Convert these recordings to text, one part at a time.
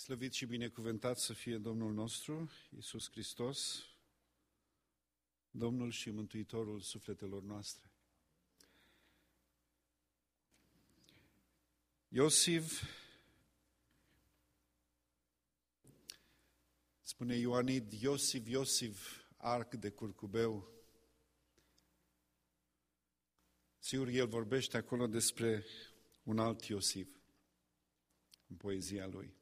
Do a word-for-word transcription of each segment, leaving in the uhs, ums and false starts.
Slăvit și binecuvântat să fie Domnul nostru, Iisus Hristos, Domnul și Mântuitorul sufletelor noastre. Iosif, spune Ioanid, Iosif, Iosif, arc de curcubeu. Sigur, el vorbește acolo despre un alt Iosif, în poezia lui.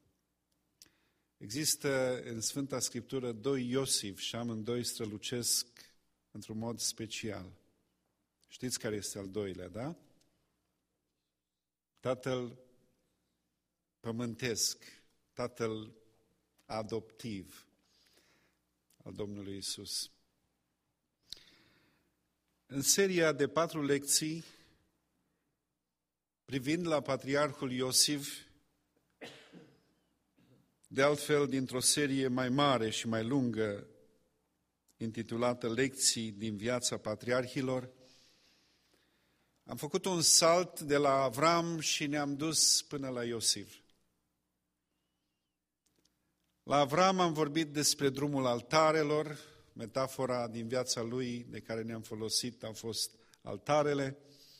Există în Sfânta Scriptură doi Iosif și amândoi strălucesc într-un mod special. Știți care este al doilea, da? Tatăl pământesc, Tatăl adoptiv al Domnului Iisus. În seria de patru lecții, privind la Patriarhul Iosif, de altfel dintr-o serie mai mare și mai lungă, intitulată Lecții din viața patriarhilor, am făcut un salt de la Avram și ne-am dus până la Iosif. La Avram am vorbit despre drumul altarelor, metafora din viața lui de care ne-am folosit au fost altarele.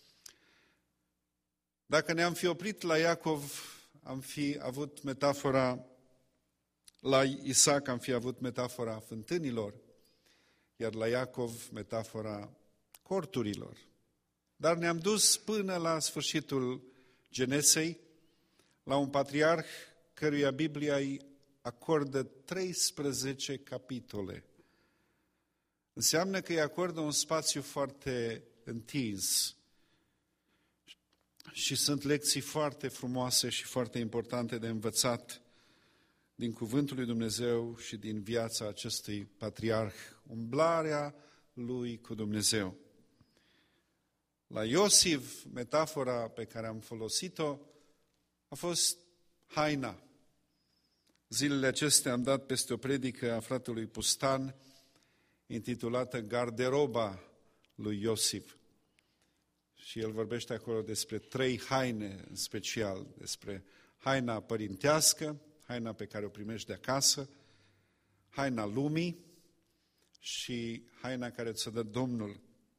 Dacă ne-am fi oprit la Iacov, am fi avut metafora, la Isaac am fi avut metafora fântânilor, iar la Iacov metafora corturilor. Dar ne-am dus până la sfârșitul Genesei, la un patriarh căruia Biblia îi acordă treisprezece capitole. Înseamnă că îi acordă un spațiu foarte întins și sunt lecții foarte frumoase și foarte importante de învățat din Cuvântul lui Dumnezeu și din viața acestui patriarh, umblarea lui cu Dumnezeu. La Iosif, metafora pe care am folosit-o a fost haina. Zilele acestea am dat peste o predică a fratelui Pustan, intitulată Garderoba lui Iosif. Și el vorbește acolo despre trei haine în special, despre haina părintească, haina pe care o primești de acasă, haina lumii și haina care ți-o dă Domnul.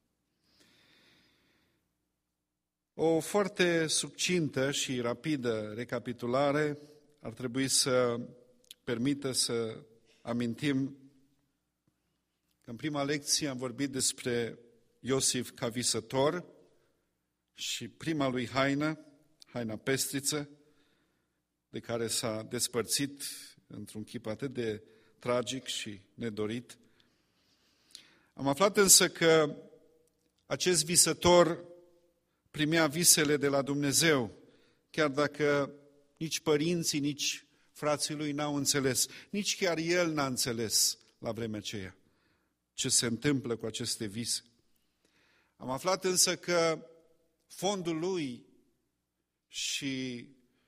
O foarte succintă și rapidă recapitulare ar trebui să permită să amintim că în prima lecție am vorbit despre Iosif ca visător și prima lui haină, haina pestriță, de care s-a despărțit într-un chip atât de tragic și nedorit. Am aflat însă că acest visător primea visele de la Dumnezeu, chiar dacă nici părinții, nici frații lui n-au înțeles, nici chiar el n-a înțeles la vremea aceea ce se întâmplă cu aceste vise. Am aflat însă că fondul lui și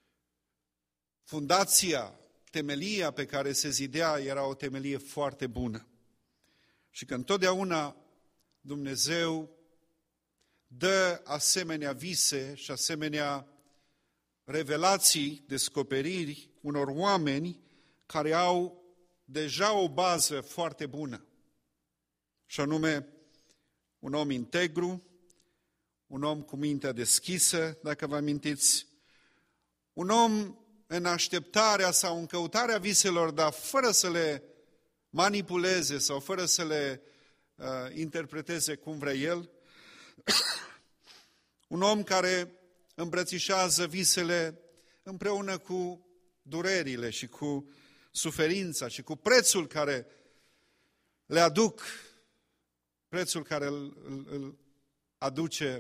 fundația, temelia pe care se zidea era o temelie foarte bună. Și că întotdeauna Dumnezeu dă asemenea vise și asemenea revelații, descoperiri unor oameni care au deja o bază foarte bună. Și anume, un om integru, un om cu mintea deschisă, dacă vă amintiți, un om în așteptarea sau în căutarea viselor, dar fără să le manipuleze sau fără să le uh, interpreteze cum vrea el, un om care îmbrățișează visele împreună cu durerile și cu suferința și cu prețul care le aduc, prețul care îl, îl, îl aduce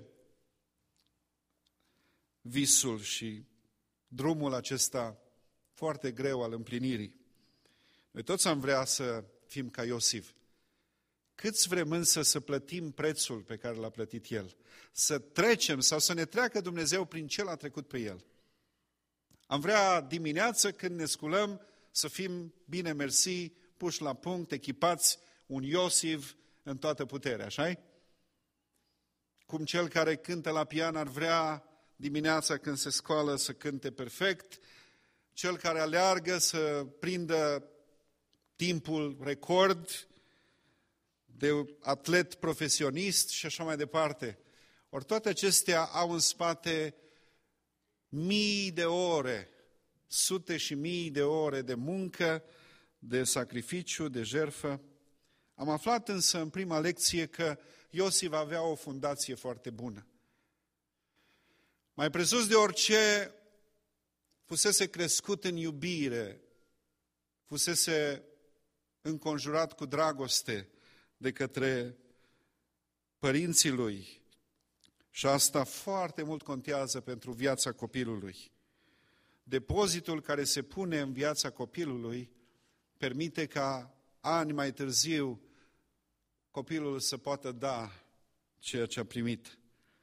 visul și drumul acesta foarte greu al împlinirii. Noi toți am vrea să fim ca Iosif. Câți vrem însă să plătim prețul pe care l-a plătit el? Să trecem sau să ne treacă Dumnezeu prin ce l-a trecut pe el? Am vrea dimineață când ne sculăm să fim bine mersi, puși la punct, echipați, un Iosif în toată puterea, așa-i? Cum cel care cântă la pian ar vrea dimineața când se scoală să cânte perfect, cel care aleargă să prindă timpul record de atlet profesionist și așa mai departe. Ori toate acestea au în spate mii de ore, sute și mii de ore de muncă, de sacrificiu, de jertfă. Am aflat însă în prima lecție că Iosif avea o fundație foarte bună. Mai presus de orice, fusese crescut în iubire, fusese înconjurat cu dragoste de către părinții lui. Și asta foarte mult contează pentru viața copilului. Depozitul care se pune în viața copilului permite ca ani mai târziu copilul să poată da ceea ce a primit.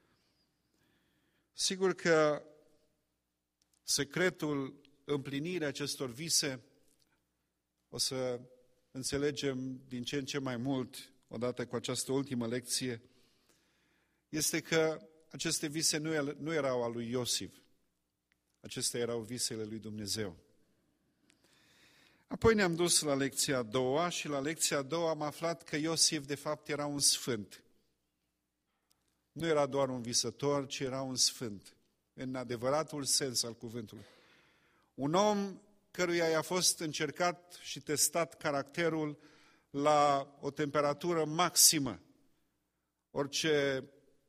Sigur că secretul împlinirii acestor vise o să înțelegem din ce în ce mai mult, odată cu această ultimă lecție, este că aceste vise nu erau ale lui Iosif. Acestea erau visele lui Dumnezeu. Apoi ne-am dus la lecția a doua și la lecția a doua am aflat că Iosif de fapt era un sfânt. Nu era doar un visător, ci era un sfânt, în adevăratul sens al cuvântului. Un om căruia i-a fost încercat și testat caracterul la o temperatură maximă. Orice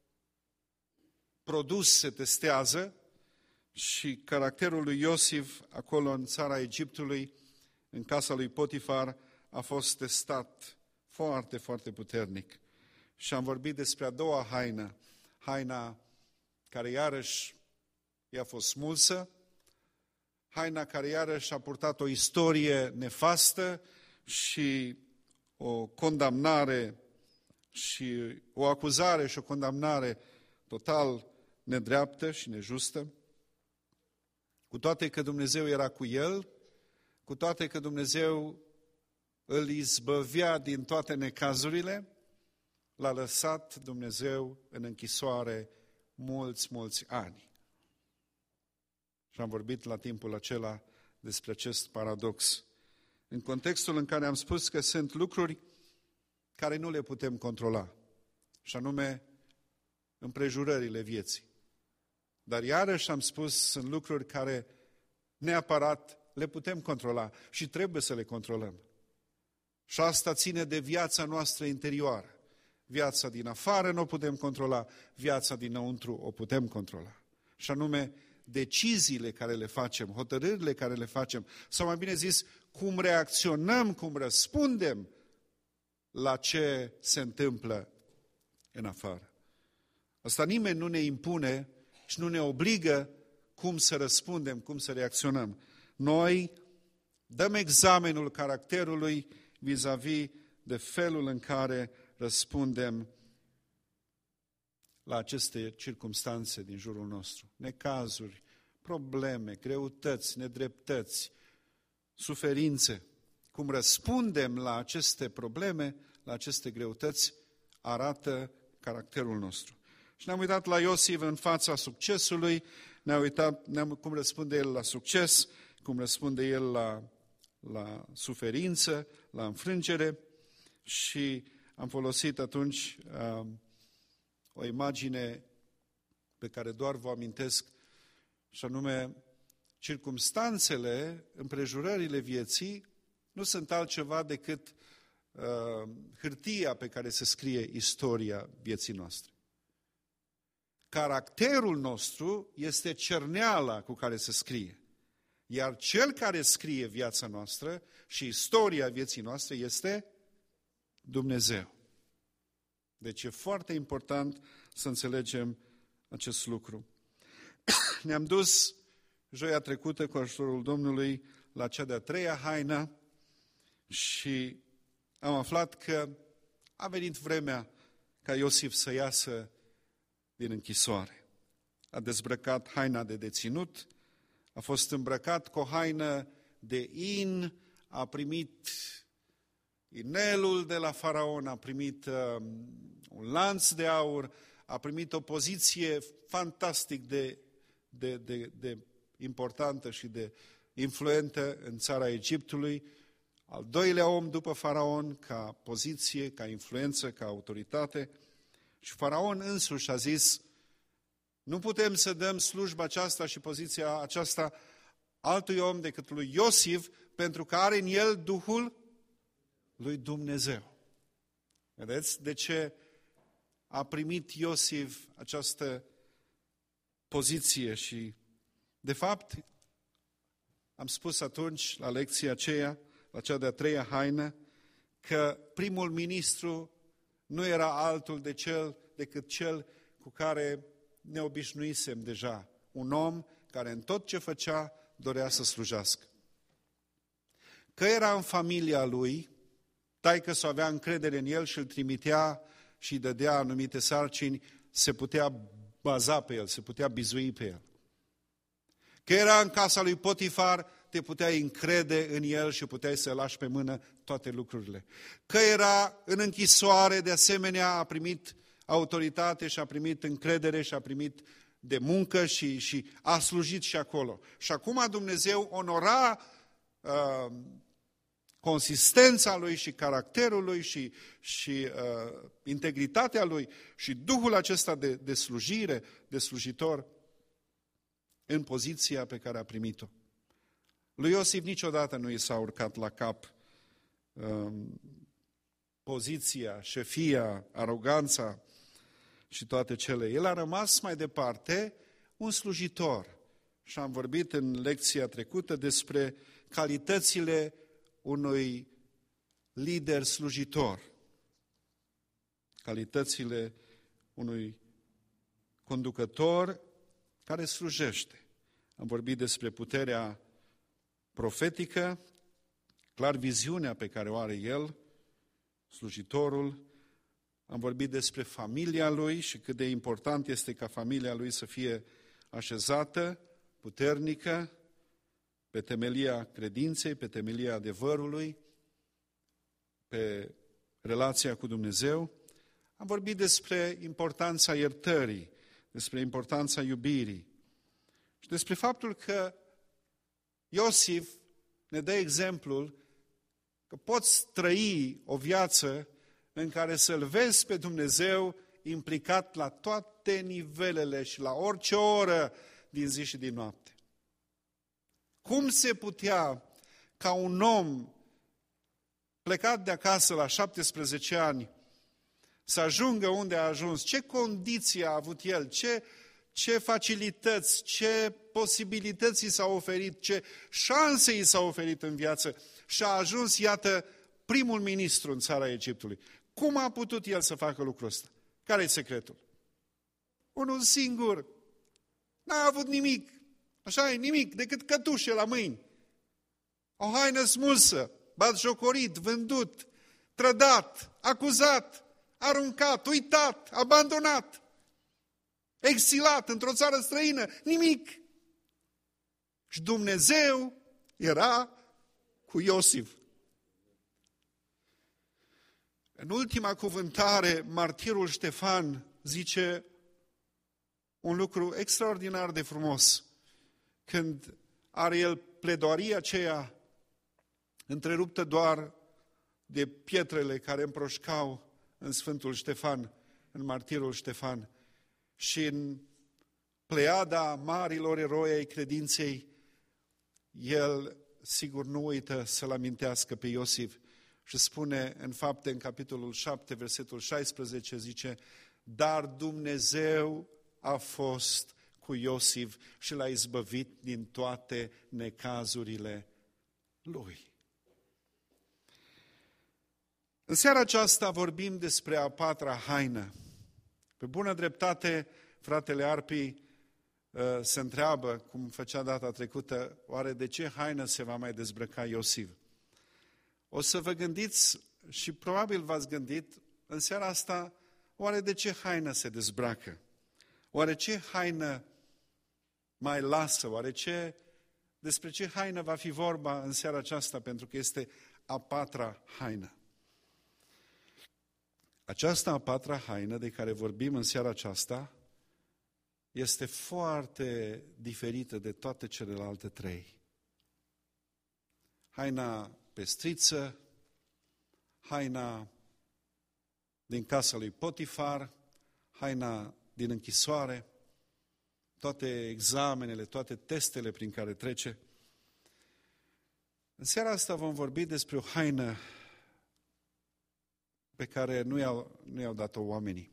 produs se testează și caracterul lui Iosif acolo în țara Egiptului, în casa lui Potifar, a fost testat foarte, foarte puternic. Și am vorbit despre a doua haină, haina care iarăși i-a fost smulsă, haina care iarăși a purtat o istorie nefastă și o condamnare și o acuzare și o condamnare total nedreaptă și nejustă. Cu toate că Dumnezeu era cu el, cu toate că Dumnezeu îl izbăvea din toate necazurile, l-a lăsat Dumnezeu în închisoare mulți, mulți ani. Și am vorbit la timpul acela despre acest paradox. În contextul în care am spus că sunt lucruri care nu le putem controla, și anume împrejurările vieții. Dar iarăși am spus, sunt lucruri care neapărat le putem controla și trebuie să le controlăm. Și asta ține de viața noastră interioară. Viața din afară nu o putem controla, viața dinăuntru o putem controla. Și anume deciziile care le facem, hotărârile care le facem, sau mai bine zis, cum reacționăm, cum răspundem la ce se întâmplă în afară. Asta nimeni nu ne impune și nu ne obligă cum să răspundem, cum să reacționăm. Noi dăm examenul caracterului vis-a-vis de felul în care răspundem la aceste circumstanțe din jurul nostru. Necazuri, probleme, greutăți, nedreptăți, suferințe. Cum răspundem la aceste probleme, la aceste greutăți, arată caracterul nostru. Și ne-am uitat la Iosif în fața succesului, ne-am uitat ne-am, cum răspunde el la succes, cum răspunde el la, la suferință, la înfrângere și am folosit atunci uh, o imagine pe care doar vă amintesc, și anume circumstanțele, împrejurările vieții nu sunt altceva decât uh, hârtia pe care se scrie istoria vieții noastre. Caracterul nostru este cerneala cu care se scrie. Iar cel care scrie viața noastră și istoria vieții noastre este Dumnezeu. Deci e foarte important să înțelegem acest lucru. Ne-am dus joia trecută cu ajutorul Domnului la cea de-a treia haină și am aflat că a venit vremea ca Iosif să iasă din închisoare. A dezbrăcat haina de deținut, a fost îmbrăcat cu o haină de in, a primit inelul de la faraon, a primit uh, un lanț de aur, a primit o poziție fantastic de, de, de, de importantă și de influentă în țara Egiptului, al doilea om după Faraon ca poziție, ca influență, ca autoritate. Și Faraon însuși a zis, nu putem să dăm slujba aceasta și poziția aceasta altui om decât lui Iosif, pentru că are în el Duhul lui Dumnezeu. Vedeți de ce a primit Iosif această poziție și, de fapt, am spus atunci, la lecția aceea, la cea de-a treia haină, că primul ministru nu era altul de cel, decât cel cu care ne obișnuisem deja. Un om care în tot ce făcea dorea să slujească. Că era în familia lui, taică-s avea încredere în el și îl trimitea și îi dădea anumite sarcini, se putea baza pe el, se putea bizui pe el. Că era în casa lui Potifar, te puteai încrede în el și puteai să lași pe mână toate lucrurile. Că era în închisoare, de asemenea a primit autoritate și a primit încredere și a primit de muncă și, și a slujit și acolo. Și acum Dumnezeu onora uh, consistența lui și caracterul lui și, și uh, integritatea lui și Duhul acesta de, de slujire, de slujitor în poziția pe care a primit-o. Lui Iosif niciodată nu i s-a urcat la cap um, poziția, șefia, aroganța și toate cele. El a rămas mai departe un slujitor. Și am vorbit în lecția trecută despre calitățile unui lider slujitor. Calitățile unui conducător care slujește. Am vorbit despre puterea profetică, clar viziunea pe care o are el, slujitorul. Am vorbit despre familia lui și cât de important este ca familia lui să fie așezată, puternică, pe temelia credinței, pe temelia adevărului, pe relația cu Dumnezeu. Am vorbit despre importanța iertării, despre importanța iubirii și despre faptul că Iosif ne dă exemplul că poți trăi o viață în care să-L vezi pe Dumnezeu implicat la toate nivelele și la orice oră din zi și din noapte. Cum se putea ca un om plecat de acasă la șaptesprezece ani să ajungă unde a ajuns? Ce condiții a avut el? Ce, ce facilități, ce posibilități i s-au oferit, ce șanse i s-au oferit în viață și a ajuns, iată, primul ministru în țara Egiptului. Cum a putut el să facă lucrul ăsta? Care e secretul? Unul singur. N-a avut nimic. Așa e, nimic, decât cătușe la mâini. O haină smulsă, batjocorit, vândut, trădat, acuzat, aruncat, uitat, abandonat, exilat într-o țară străină, nimic. Și Dumnezeu era cu Iosif. În ultima cuvântare, martirul Ștefan zice un lucru extraordinar de frumos. Când are el pledoaria aceea întreruptă doar de pietrele care împroșcau în Sfântul Ștefan, în martirul Ștefan, și în pleiada marilor eroi ai credinței, el sigur nu uită să-l amintească pe Iosif și spune în Fapte, în capitolul șapte, versetul șaisprezece, zice, dar Dumnezeu a fost cu Iosif și l-a izbăvit din toate necazurile lui. În seara aceasta vorbim despre a patra haină. Pe bună dreptate, fratele Arpi se întreabă, cum făcea data trecută, oare de ce haină se va mai dezbrăca Iosif? O să vă gândiți, și probabil v-ați gândit, în seara asta, oare de ce haină se dezbracă? Oare ce haină mai lasă? Oare ce, despre ce haină va fi vorba în seara aceasta? Pentru că este a patra haină. Aceasta a patra haină de care vorbim în seara aceasta este foarte diferită de toate celelalte trei. haina pestriță, haina din casa lui Potifar, haina din închisoare, toate examenele, toate testele prin care trece. În seara asta vom vorbi despre o haină pe care nu i-au, nu i-au dat-o oamenii.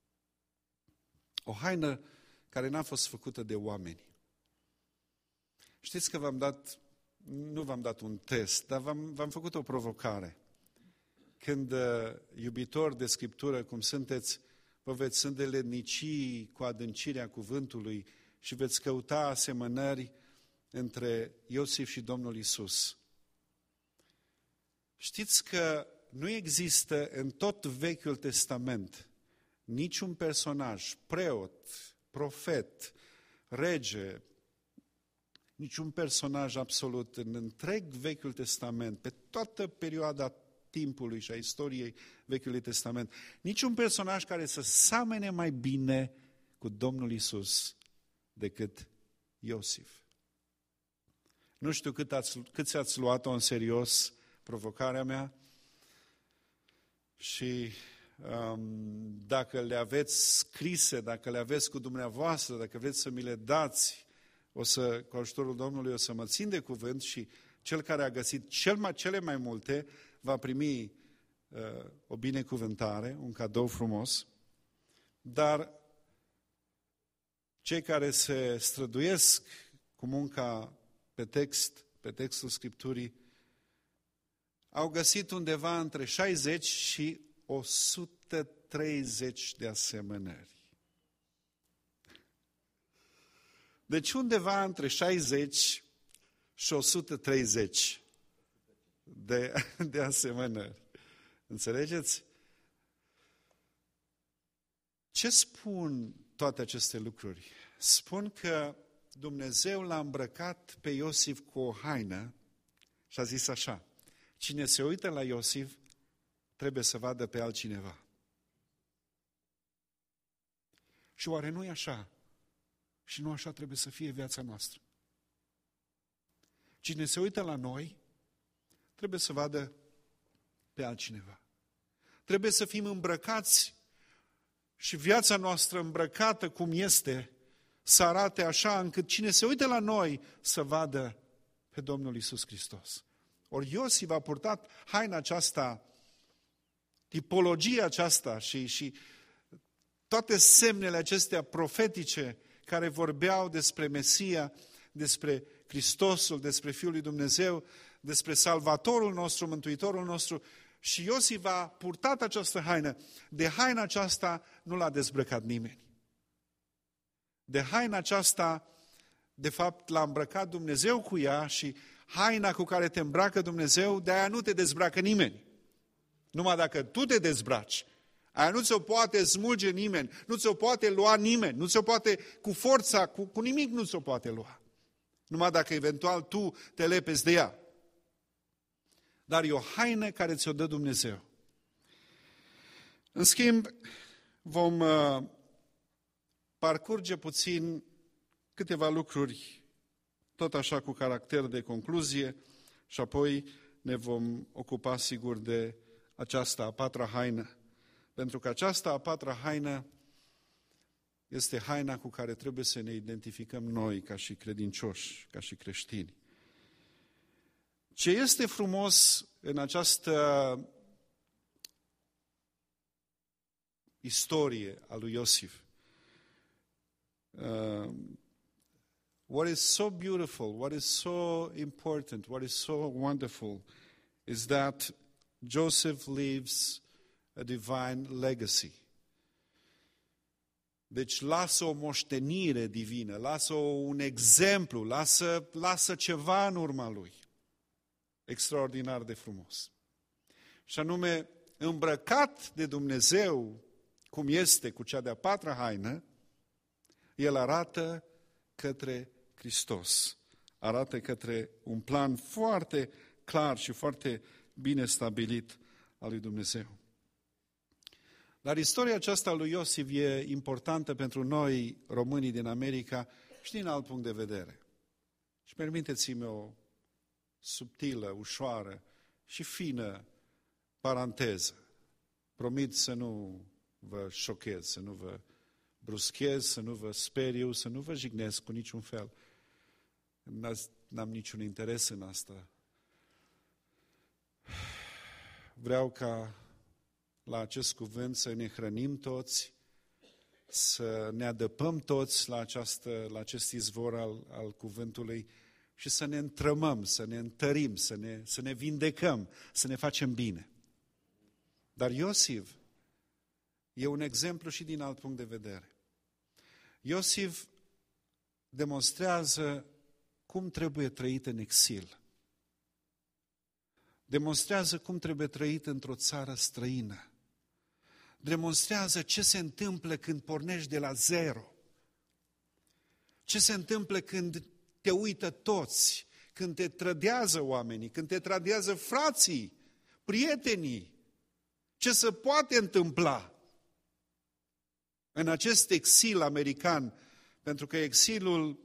O haină care n-a fost făcută de oameni. Știți că v-am dat, nu v-am dat un test, dar v-am, v-am făcut o provocare. Când uh, iubitori de Scriptură, cum sunteți, vă veți îndeletnici cu adâncirea cuvântului și veți căuta asemănări între Iosif și Domnul Iisus. Știți că nu există în tot Vechiul Testament niciun personaj, preot, profet, rege, niciun personaj absolut în întreg Vechiul Testament, pe toată perioada timpului și a istoriei Vechiului Testament, niciun personaj care să seamene mai bine cu Domnul Iisus decât Iosif. Nu știu cât ați, câți ați luat-o în serios provocarea mea și um, dacă le aveți scrise, dacă le aveți cu dumneavoastră, dacă vreți să mi le dați, o să, cu ajutorul Domnului, o să mă țin de cuvânt și cel care a găsit cel mai, cele mai multe va primi uh, o binecuvântare, un cadou frumos, dar cei care se străduiesc cu munca pe text, pe textul Scripturii, au găsit undeva între șaizeci și o sută treizeci de asemănări. Deci undeva între șaizeci și o sută treizeci de, de asemănări. Înțelegeți? Ce spun toate aceste lucruri? Spun că Dumnezeu l-a îmbrăcat pe Iosif cu o haină și a zis așa: cine se uită la Iosif trebuie să vadă pe altcineva. Și oare nu e așa? Și nu așa trebuie să fie viața noastră. Cine se uită la noi trebuie să vadă pe altcineva. Trebuie să fim îmbrăcați și viața noastră îmbrăcată cum este să arate așa încât cine se uită la noi să vadă pe Domnul Iisus Hristos. Ori Iosif a purtat haina aceasta, tipologia aceasta și, și toate semnele acestea profetice care vorbeau despre Mesia, despre Hristosul, despre Fiul lui Dumnezeu, despre Salvatorul nostru, Mântuitorul nostru. Și Iosif a purtat această haină. De haina aceasta nu l-a dezbrăcat nimeni. De haina aceasta, de fapt, l-a îmbrăcat Dumnezeu cu ea și haina cu care te îmbracă Dumnezeu, de aia nu te dezbracă nimeni. Numai dacă tu te dezbraci, aia nu ți-o poate smulge nimeni, nu ți-o poate lua nimeni, nu ți-o poate cu forța, cu, cu nimic nu ți-o poate lua. Numai dacă eventual tu te lepezi de ea. Dar e o haină care ți-o dă Dumnezeu. În schimb, vom uh, parcurge puțin câteva lucruri, tot așa cu caracter de concluzie, și apoi ne vom ocupa sigur de această a patra haină. Pentru că aceasta a patra haină este haina cu care trebuie să ne identificăm noi ca și credincioși, ca și creștini. Ce este frumos în această istorie a lui Iosif? Uh, what is so beautiful, what is so important, what is so wonderful is that Joseph leaves a divine legacy. Deci lasă o moștenire divină, lasă un exemplu, lasă, lasă ceva în urma lui. Extraordinar de frumos. Și anume, îmbrăcat de Dumnezeu, cum este cu cea de-a patra haină, el arată către Hristos. Arată către un plan foarte clar și foarte bine stabilit al lui Dumnezeu. Dar istoria aceasta lui Iosif e importantă pentru noi, românii din America, și din alt punct de vedere. Și permiteți-mi o subtilă, ușoară și fină paranteză. Promit să nu vă șochez, să nu vă bruschez, să nu vă speriu, să nu vă jignesc cu niciun fel. N-am niciun interes în asta. Vreau ca la acest cuvânt să ne hrănim toți, să ne adăpăm toți la, această, la acest izvor al, al cuvântului și să ne întrămăm, să ne întărim, să ne, să ne vindecăm, să ne facem bine. Dar Iosif e un exemplu și din alt punct de vedere. Iosif demonstrează cum trebuie trăit în exil. Demonstrează cum trebuie trăit într-o țară străină. Demonstrează ce se întâmplă când pornești de la zero. Ce se întâmplă când te uită toți, când te trădează oamenii, când te trădează frații, prietenii. Ce se poate întâmpla în acest exil american, pentru că exilul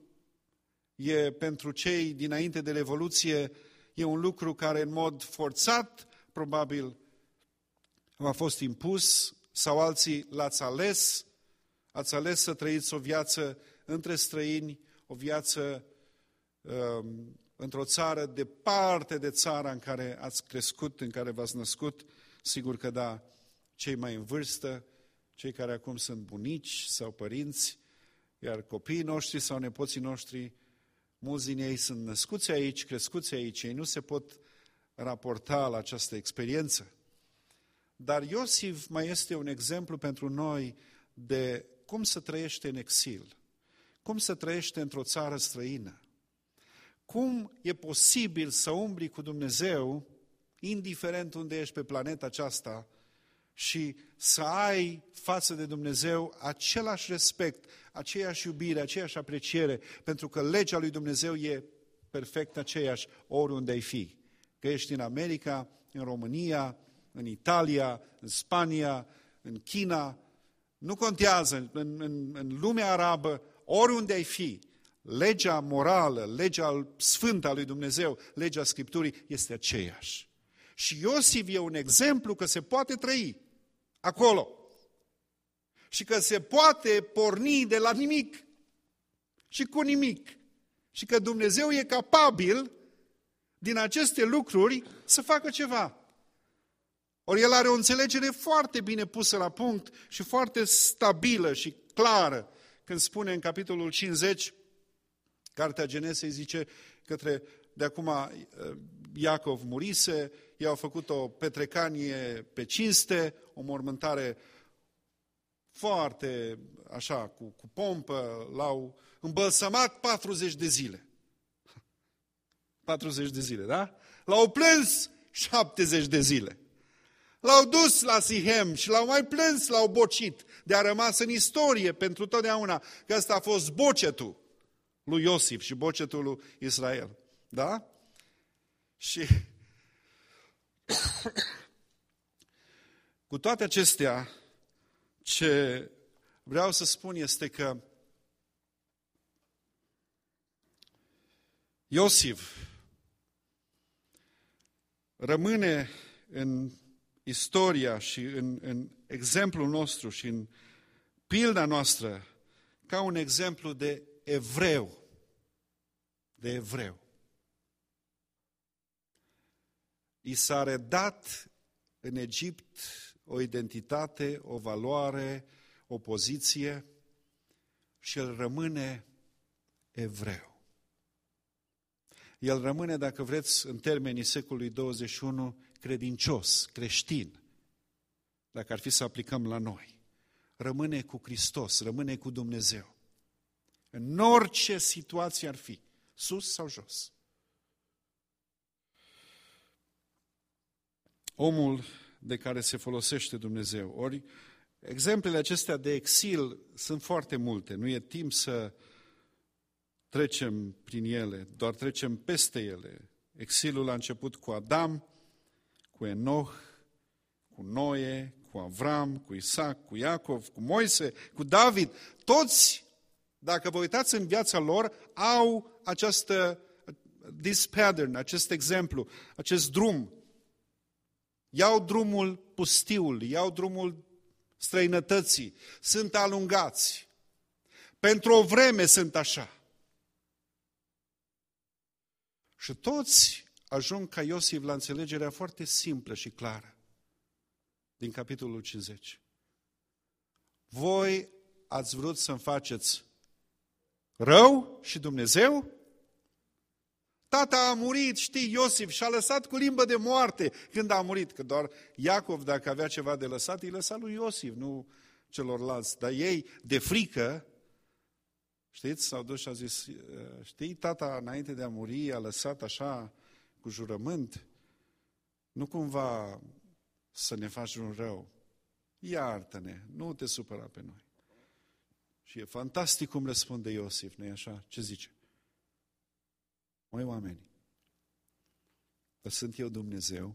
e pentru cei dinainte de Revoluție, e un lucru care în mod forțat, probabil, v-a fost impus, sau alții l-ați ales, ați ales să trăiți o viață între străini, o viață um, într-o țară departe de țara în care ați crescut, în care v-ați născut. Sigur că da, cei mai în vârstă, cei care acum sunt bunici sau părinți, iar copiii noștri sau nepoții noștri, mulți din ei sunt născuți aici, crescuți aici, ei nu se pot raporta la această experiență. Dar Iosif mai este un exemplu pentru noi de cum să trăiește în exil, cum să trăiește într-o țară străină, cum e posibil să umbli cu Dumnezeu, indiferent unde ești pe planeta aceasta, și să ai față de Dumnezeu același respect, aceeași iubire, aceeași apreciere, pentru că legea lui Dumnezeu e perfect aceeași oriunde ai fi. Că ești în America, în România, în Italia, în Spania, în China, nu contează, în, în, în lumea arabă, oriunde ai fi, legea morală, legea sfântă a lui Dumnezeu, legea Scripturii este aceeași. Și Iosif e un exemplu că se poate trăi acolo și că se poate porni de la nimic și cu nimic și că Dumnezeu e capabil din aceste lucruri să facă ceva. Ori el are o înțelegere foarte bine pusă la punct și foarte stabilă și clară când spune în capitolul cincizeci, Cartea Genesei zice către, de acum Iacov murise, i-au făcut o petrecanie pe cinste, o mormântare foarte așa, cu, cu pompă, l-au îmbălsămat patruzeci de zile. patruzeci de zile, da? L-au plâns șaptezeci de zile. L-au dus la Sihem și l-au mai plâns, l-au bocit. De a rămas în istorie pentru totdeauna că ăsta a fost bocetul lui Iosif și bocetul lui Israel. Da? Și cu toate acestea, ce vreau să spun este că Iosif rămâne în istoria și în, în exemplul nostru și în pilda noastră ca un exemplu de evreu. De evreu. I s-a redat în Egipt o identitate, o valoare, o poziție și el rămâne evreu. El rămâne, dacă vreți, în termenii secolului douăzeci și unu, credincios, creștin, dacă ar fi să aplicăm la noi. Rămâne cu Hristos, rămâne cu Dumnezeu. În orice situație ar fi, sus sau jos. Omul de care se folosește Dumnezeu. Ori, exemplele acestea de exil sunt foarte multe. Nu e timp să trecem prin ele, doar trecem peste ele. Exilul a început cu Adam, cu Enoch, cu Noe, cu Avram, cu Isaac, cu Iacov, cu Moise, cu David. Toți, dacă vă uitați în viața lor, au această this pattern, acest exemplu, acest drum. Iau drumul pustiul, iau drumul străinătății, sunt alungați. Pentru o vreme sunt așa. Și toți ajung ca Iosif la înțelegerea foarte simplă și clară din capitolul cincizeci. Voi ați vrut să-mi faceți rău și Dumnezeu? Tata a murit, știi, Iosif, și-a lăsat cu limbă de moarte când a murit. Că doar Iacov, dacă avea ceva de lăsat, îi lăsa lui Iosif, nu celorlalți. Dar ei, de frică, știți, s-au dus și au zis, știi, tata înainte de a muri a lăsat așa cu jurământ, nu cumva să ne faci un rău. Iartă-ne, nu te supăra pe noi. Și e fantastic cum răspunde Iosif, nu-i așa? Ce zice? Măi, oameni, sunt eu Dumnezeu?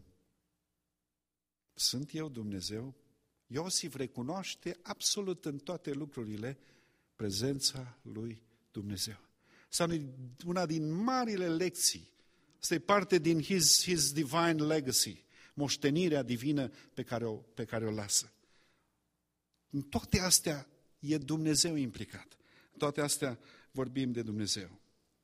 Sunt eu Dumnezeu? Iosif recunoaște absolut în toate lucrurile prezența lui Dumnezeu. Asta e una din marile lecții. Asta e parte din his, his divine legacy, moștenirea divină pe care, o, pe care o lasă. În toate astea e Dumnezeu implicat. În toate astea vorbim de Dumnezeu.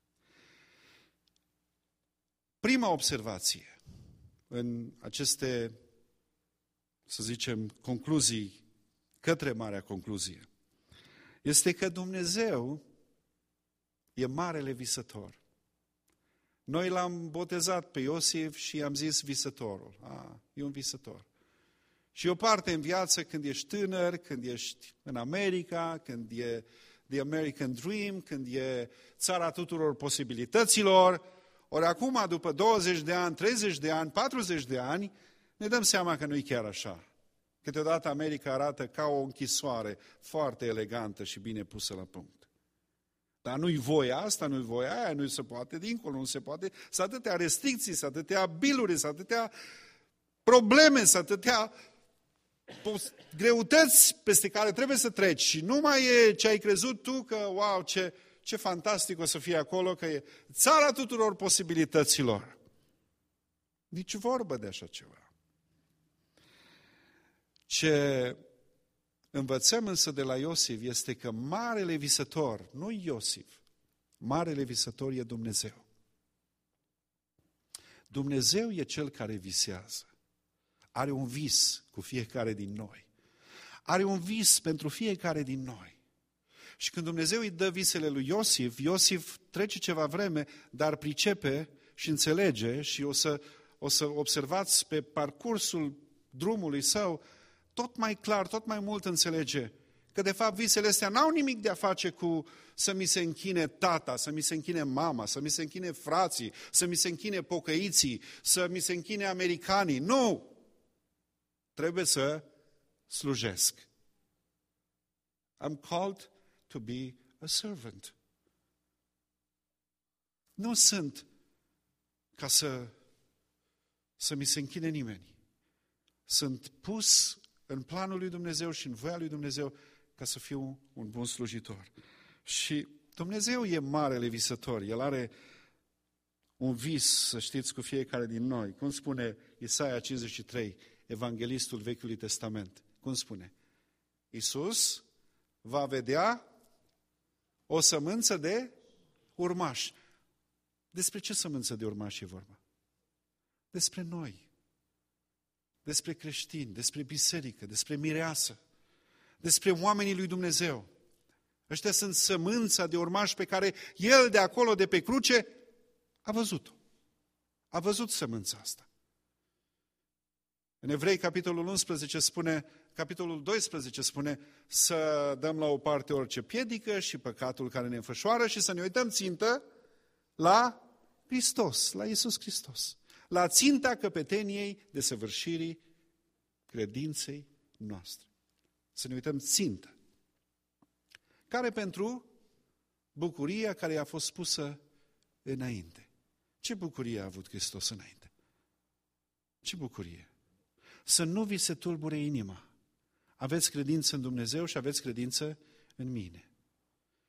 Prima observație în aceste, să zicem, concluzii către marea concluzie este că Dumnezeu e marele visător. Noi l-am botezat pe Iosif și i-am zis visătorul. A, e un visător. Și o parte în viață când ești tânăr, când ești în America, când e the American Dream, când e țara tuturor posibilităților, ori acum, după douăzeci de ani, treizeci de ani, patruzeci de ani, ne dăm seama că nu e chiar așa. Câteodată America arată ca o închisoare foarte elegantă și bine pusă la punct. Dar nu-i voia asta, nu-i voia aia, nu se poate dincolo, nu se poate. Sunt atâtea restricții, sunt atâtea biluri, sunt atâtea probleme, sunt atâtea greutăți peste care trebuie să treci. Și nu mai e ce ai crezut tu că, wow, ce, ce fantastic o să fie acolo, că e țara tuturor posibilităților. Nici vorbă de așa ceva. Ce învățăm însă de la Iosif este că marele visător, nu Iosif, marele visător e Dumnezeu. Dumnezeu e Cel care visează. Are un vis cu fiecare din noi. Are un vis pentru fiecare din noi. Și când Dumnezeu îi dă visele lui Iosif, Iosif trece ceva vreme, dar pricepe și înțelege și o să, o să observați pe parcursul drumului său, tot mai clar, tot mai mult înțelege că de fapt visele astea n-au nimic de a face cu să mi se închine tata, să mi se închine mama, să mi se închine frații, să mi se închine pocăiții, să mi se închine americanii. Nu! Trebuie să slujesc. I'm called to be a servant. Nu sunt ca să, să mi se închine nimeni. Sunt pus în planul lui Dumnezeu și în voia lui Dumnezeu ca să fiu un bun slujitor. Și Dumnezeu e marele visător. El are un vis, să știți, cu fiecare din noi. Cum spune Isaia cincizeci și trei, evanghelistul Vechiului Testament? Cum spune? Iisus va vedea o sămânță de urmași. Despre ce sămânță de urmași e vorba? Despre noi. Despre creștini, despre biserică, despre mireasă, despre oamenii lui Dumnezeu. Ăștia sunt sămânța de urmași pe care El de acolo, de pe cruce, a văzut-o. A văzut sămânța asta. În Evrei, capitolul unsprezece spune, capitolul doisprezece spune să dăm la o parte orice piedică și păcatul care ne înfășoară și să ne uităm țintă la Hristos, la Iisus Hristos. La ținta căpeteniei desăvârșirii credinței noastre. Să ne uităm țintă. Care pentru bucuria care i-a fost pusă înainte. Ce bucurie a avut Hristos înainte? Ce bucurie? Să nu vi se tulbure inima. Aveți credință în Dumnezeu și aveți credință în mine.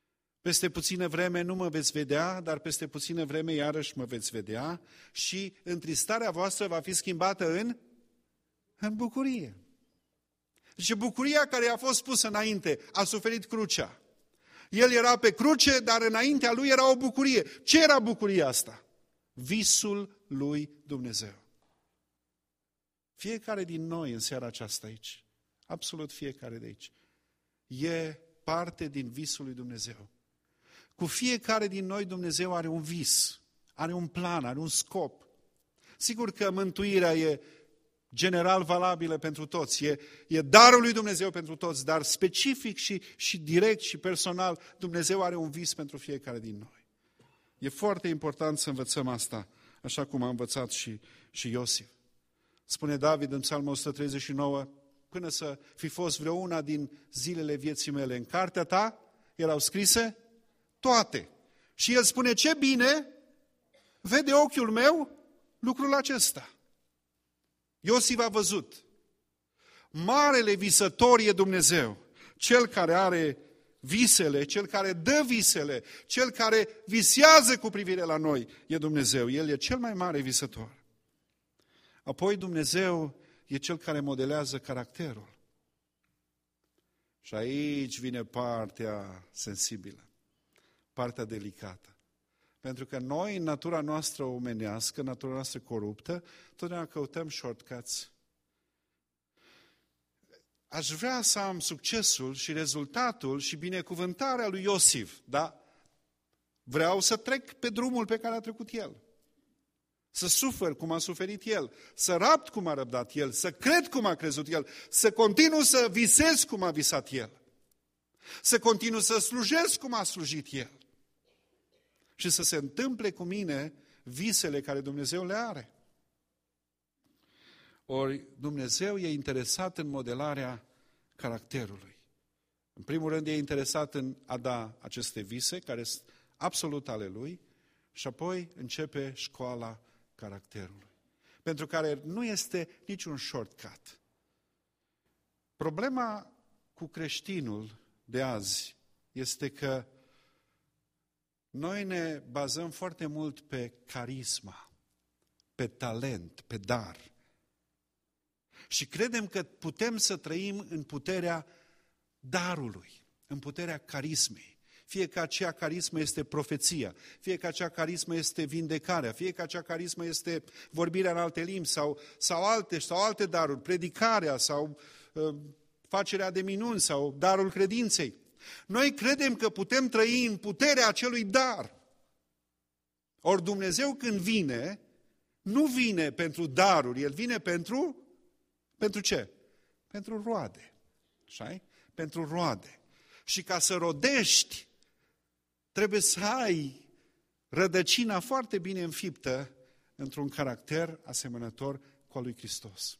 Peste puțină vreme nu mă veți vedea, dar peste puțină vreme iarăși mă veți vedea și întristarea voastră va fi schimbată în, în bucurie. Deci bucuria care i-a fost pusă înainte a suferit crucea. El era pe cruce, dar înaintea lui era o bucurie. Ce era bucuria asta? Visul lui Dumnezeu. Fiecare din noi în seara aceasta aici, absolut fiecare de aici, e parte din visul lui Dumnezeu. Cu fiecare din noi Dumnezeu are un vis, are un plan, are un scop. Sigur că mântuirea e general valabilă pentru toți, e, e darul lui Dumnezeu pentru toți, dar specific și, și direct și personal, Dumnezeu are un vis pentru fiecare din noi. E foarte important să învățăm asta, așa cum a învățat și, și Iosif. Spune David în Psalmul o sută treizeci și nouă, până să fi fost vreuna din zilele vieții mele, în cartea ta erau scrise toate. Și el spune, ce bine vede ochiul meu lucrul acesta. Iosif a văzut. Marele visător e Dumnezeu, cel care are visele, cel care dă visele, cel care visează cu privire la noi e Dumnezeu. El e cel mai mare visător. Apoi Dumnezeu e cel care modelează caracterul. Și aici vine partea sensibilă, partea delicată. Pentru că noi, în natura noastră omenească, în natura noastră coruptă, totdeauna căutăm shortcuts. Aș vrea să am succesul și rezultatul și binecuvântarea lui Iosif, dar vreau să trec pe drumul pe care a trecut el. Să sufăr cum a suferit el, să rapt cum a răbdat el, să cred cum a crezut el, să continu să visez cum a visat el, să continu să slujesc cum a slujit el și să se întâmple cu mine visele care Dumnezeu le are. Ori Dumnezeu e interesat în modelarea caracterului. În primul rând e interesat în a da aceste vise, care sunt absolut ale Lui, și apoi începe școala caracterului, pentru care nu este niciun shortcut. Problema cu creștinul de azi este că noi ne bazăm foarte mult pe carisma, pe talent, pe dar. Și credem că putem să trăim în puterea darului, în puterea carismei. Fie că acea carismă este profeția, fie că acea carismă este vindecarea, fie că acea carismă este vorbirea în alte limbi sau, sau, alte, sau alte daruri, predicarea sau uh, facerea de minuni sau darul credinței. Noi credem că putem trăi în puterea acelui dar. Ori Dumnezeu când vine, nu vine pentru daruri, El vine pentru, pentru ce? Pentru roade. Așa-i? Pentru roade. Și ca să rodești, trebuie să ai rădăcina foarte bine înfiptă într-un caracter asemănător cu al lui Hristos.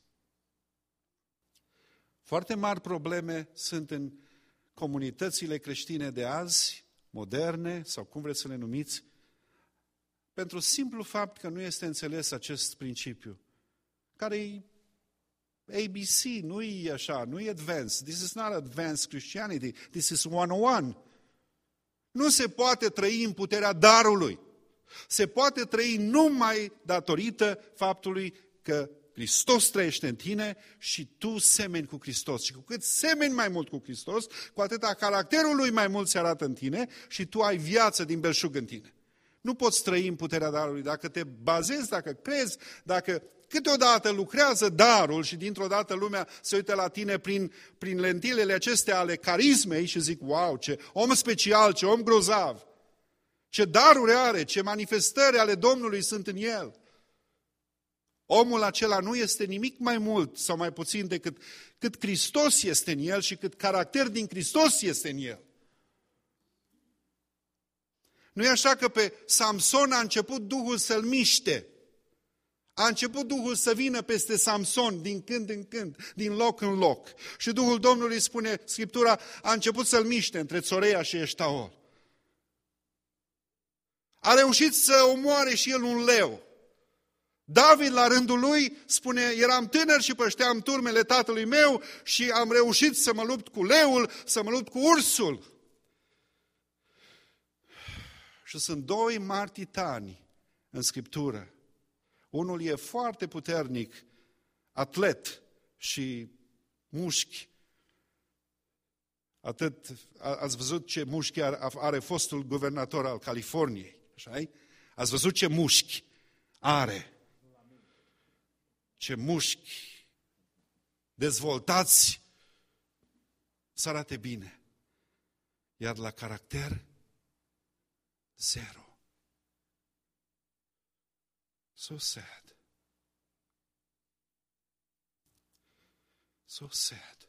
Foarte mari probleme sunt în comunitățile creștine de azi, moderne, sau cum vreți să le numiți, pentru simplu fapt că nu este înțeles acest principiu, care e A B C, nu e așa, nu e advanced. This is not advanced Christianity, this is one oh one. Nu se poate trăi în puterea darului. Se poate trăi numai datorită faptului că Hristos trăiește în tine și tu semeni cu Hristos. Și cu cât semeni mai mult cu Hristos, cu atâta caracterul lui mai mult se arată în tine și tu ai viață din belșug în tine. Nu poți trăi în puterea darului dacă te bazezi, dacă crezi, dacă câteodată lucrează darul și dintr-o dată lumea se uită la tine prin, prin lentilele acestea ale carismei și zic, wow, ce om special, ce om grozav, ce daruri are, ce manifestări ale Domnului sunt în el. Omul acela nu este nimic mai mult sau mai puțin decât cât Hristos este în el și cât caracter din Hristos este în el. Nu e așa că pe Samson a început Duhul să-l miște. A început Duhul să vină peste Samson din când în când, din loc în loc. Și Duhul Domnului, spune Scriptura, a început să-l miște între Țoreia și Eștaol. A reușit să omoare și el un leu. David, la rândul lui, spune, eram tânăr și pășteam turmele tatălui meu și am reușit să mă lupt cu leul, să mă lupt cu ursul. Și sunt doi mari titani în Scriptură. Unul e foarte puternic, atlet și mușchi. Atât, ați văzut ce mușchi are fostul guvernator al Californiei, așa-i? Ați văzut ce mușchi are, ce mușchi dezvoltați să arate bine. Iar la caracter, zero. So sad. So sad.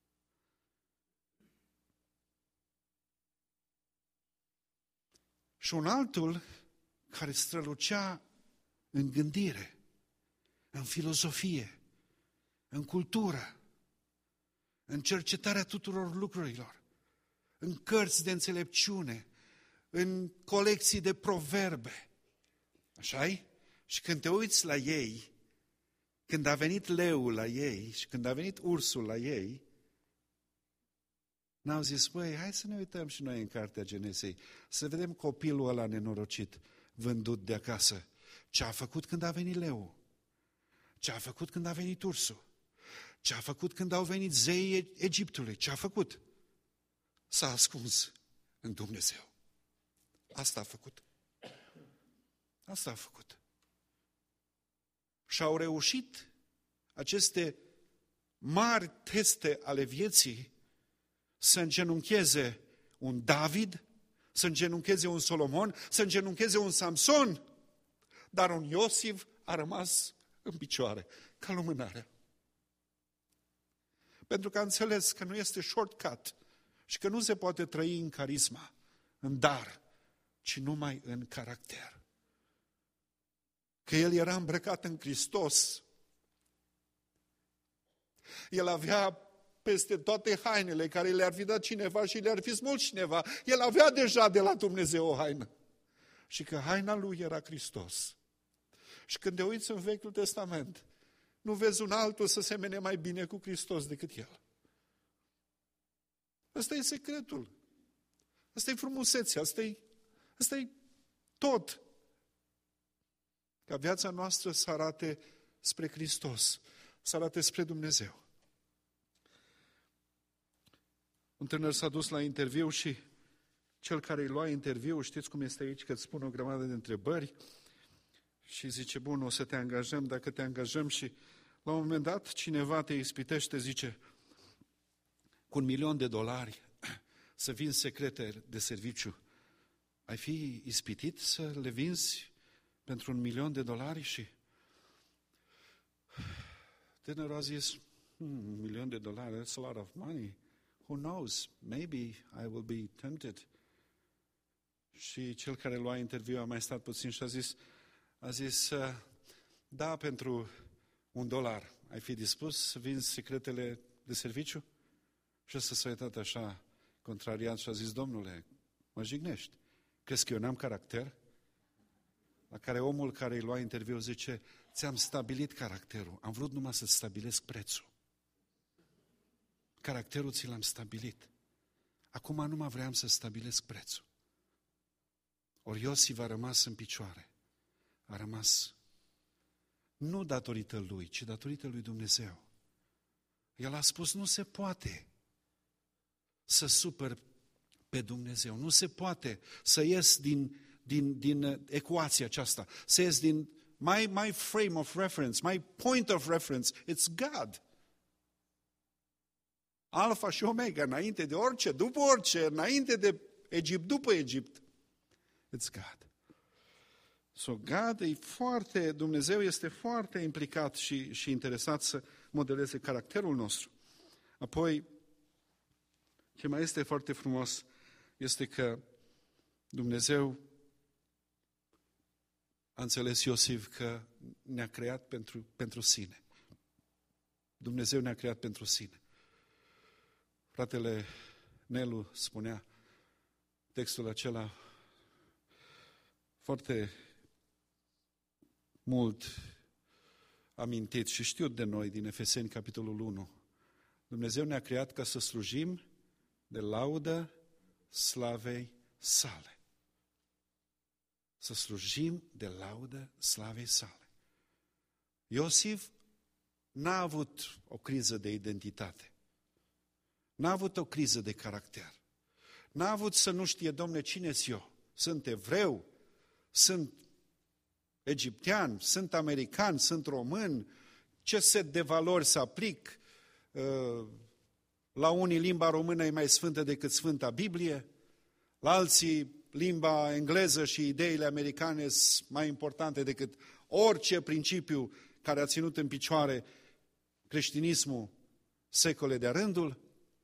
Și un altul care strălucea în gândire, în filozofie, în cultură, în cercetarea tuturor lucrurilor, în cărți de înțelepciune, în colecții de proverbe. Așa-i? Și când te uiți la ei, când a venit leul la ei și când a venit ursul la ei, n-au zis, băi, hai să ne uităm și noi în cartea Genesei, să vedem copilul ăla nenorocit, vândut de acasă, ce a făcut când a venit leul, ce a făcut când a venit ursul, ce a făcut când au venit zeii Egiptului, ce a făcut? S-a ascuns în Dumnezeu. Asta a făcut. Asta a făcut. Și au reușit aceste mari teste ale vieții să îngenuncheze un David, să îngenuncheze un Solomon, să îngenuncheze un Samson, dar un Iosif a rămas în picioare, ca lumânarea. Pentru că a înțeles că nu este shortcut și că nu se poate trăi în carisma, în dar, ci numai în caracter. Că el era îmbrăcat în Hristos. El avea peste toate hainele care le-ar fi dat cineva și le-ar fi smuls cineva. El avea deja de la Dumnezeu o haină. Și că haina lui era Hristos. Și când te uiți în Vechiul Testament, nu vezi un altul să semene mai bine cu Hristos decât el. Ăsta e secretul. Ăsta e frumusețea, ăsta e, ăsta e tot. Ca viața noastră să arate spre Hristos, să arate spre Dumnezeu. Un tânăr s-a dus la interviu și cel care îi lua interviu, știți cum este aici, că îți spun o grămadă de întrebări și zice, bun, o să te angajăm, dacă te angajăm și la un moment dat cineva te ispitește, zice, cu un milion de dolari să vinzi secrete de serviciu. Ai fi ispitit să le vinzi pentru un milion de dolari? Și tânărul a zis, hmm, un milion de dolari, that's a lot of money. Who knows? Maybe I will be tempted. Și cel care lua interviu a mai stat puțin și a zis, a zis, da, pentru un dolar. Ai fi dispus să vinzi secretele de serviciu? Și ăsta s-a uitat așa, contrariat și a zis, domnule, mă jignești. Crezi că eu n-am caracter? La care omul care îi lua interviu zice, ți-am stabilit caracterul, am vrut numai să stabilesc prețul. Caracterul ți l-am stabilit. Acum nu mai vreau să stabilesc prețul. Ori Iosif a rămas în picioare. A rămas nu datorită lui, ci datorită lui Dumnezeu. El a spus, nu se poate să supăr pe Dumnezeu. Nu se poate să ies din, din, din ecuația aceasta, să ies din my, my frame of reference, my point of reference. It's God. Alfa și Omega, înainte de orice, după orice, înainte de Egipt, după Egipt. It's God. So God e foarte, Dumnezeu este foarte implicat și, și interesat să modeleze caracterul nostru. Apoi, ce mai este foarte frumos este că Dumnezeu a înțeles Iosif că ne-a creat pentru, pentru sine. Dumnezeu ne-a creat pentru sine. Fratele Nelu spunea textul acela foarte mult amintit și știut de noi din Efeseni, capitolul unu. Dumnezeu ne-a creat ca să slujim de laudă slavei sale. să slujim de laudă slavei sale. Iosif n-a avut o criză de identitate. N-a avut o criză de caracter. N-a avut să nu știe, Domne, cine-s eu? Sunt evreu? Sunt egiptean? Sunt american? Sunt român? Ce set de valori să aplic? La unii limba română e mai sfântă decât Sfânta Biblie, la alții limba engleză și ideile americane sunt mai importante decât orice principiu care a ținut în picioare creștinismul secole de-a rândul.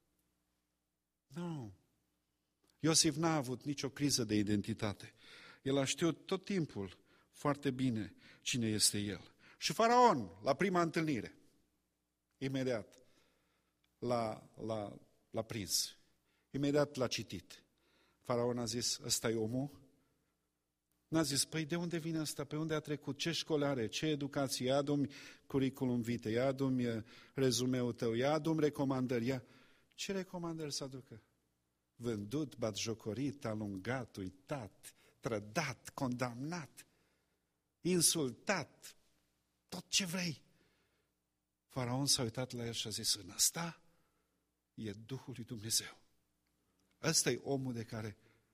Nu. Iosif n-a avut nicio criză de identitate. El a știut tot timpul foarte bine cine este el. Și Faraon, la prima întâlnire, imediat l-a, l-a, l-a prins, imediat l-a citit. Faraon a zis, ăsta e omul? N-a zis, păi de unde vine ăsta? Pe unde a trecut? Ce școală are? Ce educație? Ia adu-mi curriculum vitae, ia adu-mi rezumeul tău, ia adu-mi recomandări. Ia... Ce recomandări să aducă? Vândut, batjocorit, alungat, uitat, trădat, condamnat, insultat, tot ce vrei. Faraon s-a uitat la el și a zis, în ăsta e Duhul lui Dumnezeu. Ăsta e omul de care,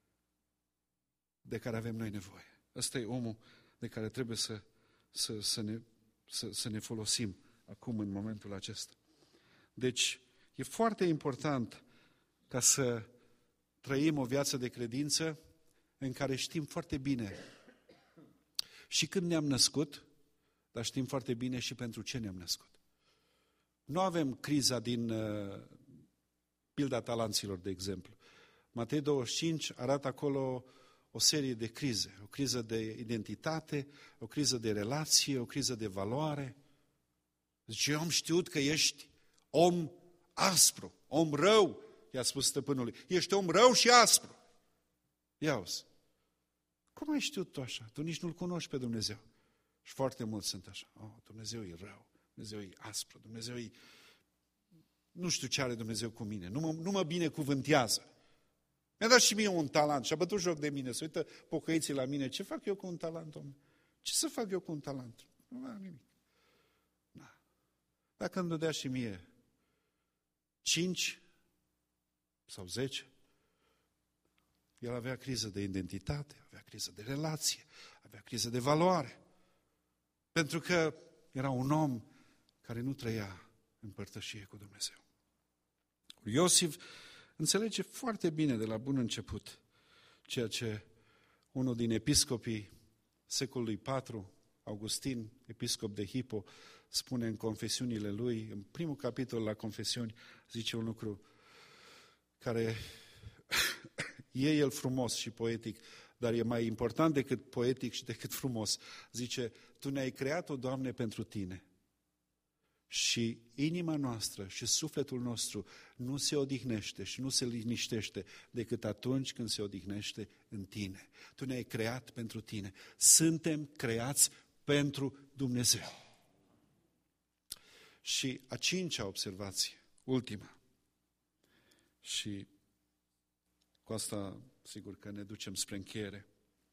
de care avem noi nevoie. Ăsta e omul de care trebuie să, să, să, ne, să, să ne folosim acum, în momentul acesta. Deci, e foarte important ca să trăim o viață de credință în care știm foarte bine și când ne-am născut, dar știm foarte bine și pentru ce ne-am născut. Nu avem criza din uh, pilda talanților, de exemplu. Matei douăzeci și cinci arată acolo o serie de crize. O criză de identitate, o criză de relație, o criză de valoare. Zice, eu am știut că ești om aspru, om rău, i-a spus stăpânului. Ești om rău și aspru. Ia-uzi. Cum ai știut tu așa? Tu nici nu-L cunoști pe Dumnezeu. Și foarte mulți sunt așa. Oh, Dumnezeu e rău, Dumnezeu e aspru, Dumnezeu e... Nu știu ce are Dumnezeu cu mine, nu mă, nu mă binecuvântează. Mi-a dat și mie un talent și a bătut joc de mine, să uită pocăiții la mine. Ce fac eu cu un talent, domnule? Ce să fac eu cu un talent? Nu am nimic. Da. Dacă îmi dădea și mie cinci sau zece, el avea criză de identitate, avea criză de relație, avea criză de valoare. Pentru că era un om care nu trăia în părtășie cu Dumnezeu. Iosif înțelege foarte bine de la bun început ceea ce unul din episcopii secolului patru, Augustin, episcop de Hippo, spune în confesiunile lui, în primul capitol la confesiuni, zice un lucru care e el frumos și poetic, dar e mai important decât poetic și decât frumos. Zice, Tu ne-ai creat-o, Doamne, pentru Tine. Și inima noastră și sufletul nostru nu se odihnește și nu se liniștește decât atunci când se odihnește în Tine. Tu ne-ai creat pentru Tine. Suntem creați pentru Dumnezeu. Și a cincea observație, ultima. Și cu asta, sigur că ne ducem spre încheiere.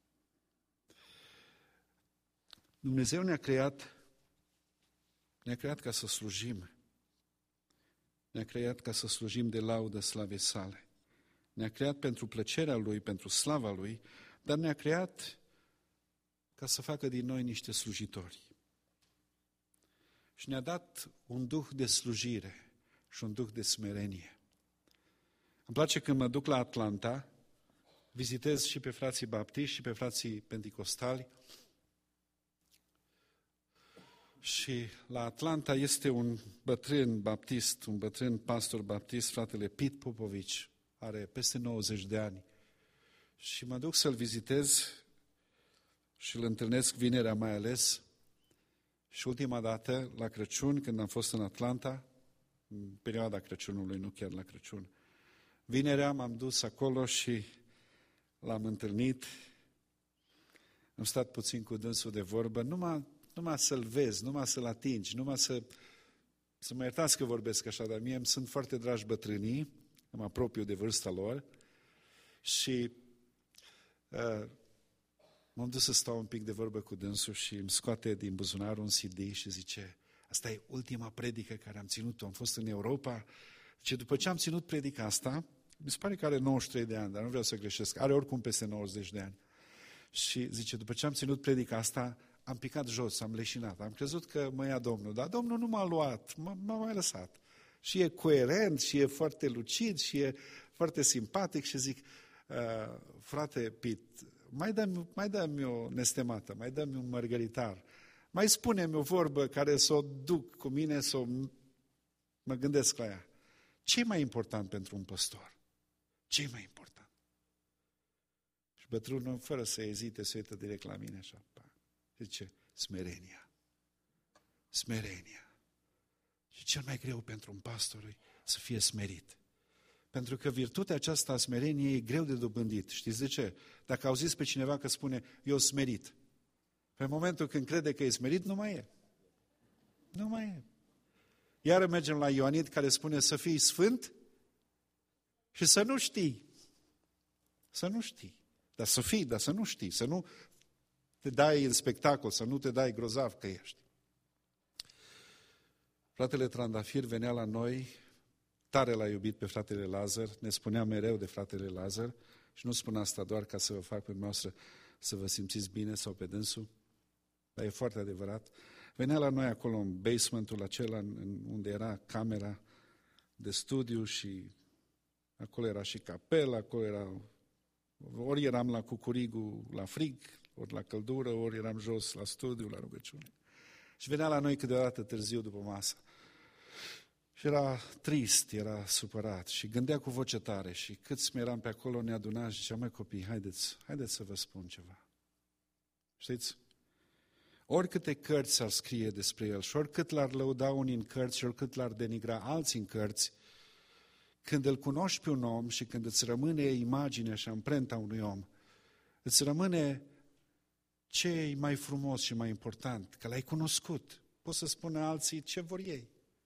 Dumnezeu ne-a creat Ne-a creat ca să slujim. Ne-a creat ca să slujim de laudă slavei sale. Ne-a creat pentru plăcerea Lui, pentru slava Lui, dar ne-a creat ca să facă din noi niște slujitori. Și ne-a dat un duh de slujire și un duh de smerenie. Îmi place când mă duc la Atlanta, vizitez și pe frații baptiști și pe frații penticostali. Și la Atlanta este un bătrân baptist, un bătrân pastor baptist, fratele Pete Popovici, are peste nouăzeci de ani. Și mă duc să-l vizitez și îl întâlnesc vinerea mai ales. Și ultima dată, la Crăciun, când am fost în Atlanta, în perioada Crăciunului, nu chiar la Crăciun, vinerea m-am dus acolo și l-am întâlnit. Am stat puțin cu dânsul de vorbă, numai numai să-l vezi, numai să-l atingi, numai să, să mă iertați că vorbesc așa, dar mie îmi sunt foarte dragi bătrânii, mă apropiu de vârsta lor și uh, M-am dus să stau un pic de vorbă cu dânsul și îmi scoate din buzunar un C D și zice, asta e ultima predică care am ținut-o, am fost în Europa. Zice, după ce am ținut predica asta, mi se pare că are nouăzeci și trei de ani, dar nu vreau să greșesc, are oricum peste nouăzeci de ani. Și zice, după ce am ținut predica asta, am picat jos, am leșinat, am crezut că mă ia Domnul, dar Domnul nu m-a luat, m-a, m-a mai lăsat. Și e coerent, și e foarte lucid, și e foarte simpatic și zic, uh, frate Pit, mai dă-mi, mai dă-mi o nestemată, mai dă-mi un mărgăritar, mai spune-mi o vorbă care să o duc cu mine, să o, mă gândesc la ea. Ce e mai important pentru un păstor? Ce e mai important? Și bătrânul, fără să ezite, se uită direct la mine așa. Zice, smerenia. Smerenia. Și cel mai greu pentru un pastor e să fie smerit. Pentru că virtutea aceasta a smereniei e greu de dobândit. Știți de ce? Dacă auziți pe cineva că spune, eu smerit, pe momentul când crede că e smerit, nu mai e. Nu mai e. Iar mergem la Ioanit care spune să fii sfânt și să nu știi. Să nu știi. Dar să fii, dar să nu știi. Să nu te dai în spectacol, să nu te dai grozav că ești. Fratele Trandafir venea la noi, tare l-a iubit pe fratele Lazar, ne spunea mereu de fratele Lazar și nu spun asta doar ca să vă fac pe noastră să vă simțiți bine sau pe dânsul, dar e foarte adevărat. Venea la noi acolo în basementul acela unde era camera de studiu și acolo era și capela, acolo era, ori eram la cucurigul la frig, ori la căldură, ori eram jos la studiu, la rugăciune. Și venea la noi câteodată târziu după masă. Și era trist, era supărat și gândea cu voce tare și câți mi eram pe acolo ne aduna și zicea, măi copii, haideți, haideți să vă spun ceva. Știți? Oricâte cărți s-ar scrie despre el și oricât l-ar lăuda unii în cărți și oricât l-ar denigra alții în cărți, când îl cunoști pe un om și când îți rămâne imaginea și amprenta unui om, îți rămâne ce e mai frumos și mai important, că l-ai cunoscut. Poți să spună alții ce vor ei.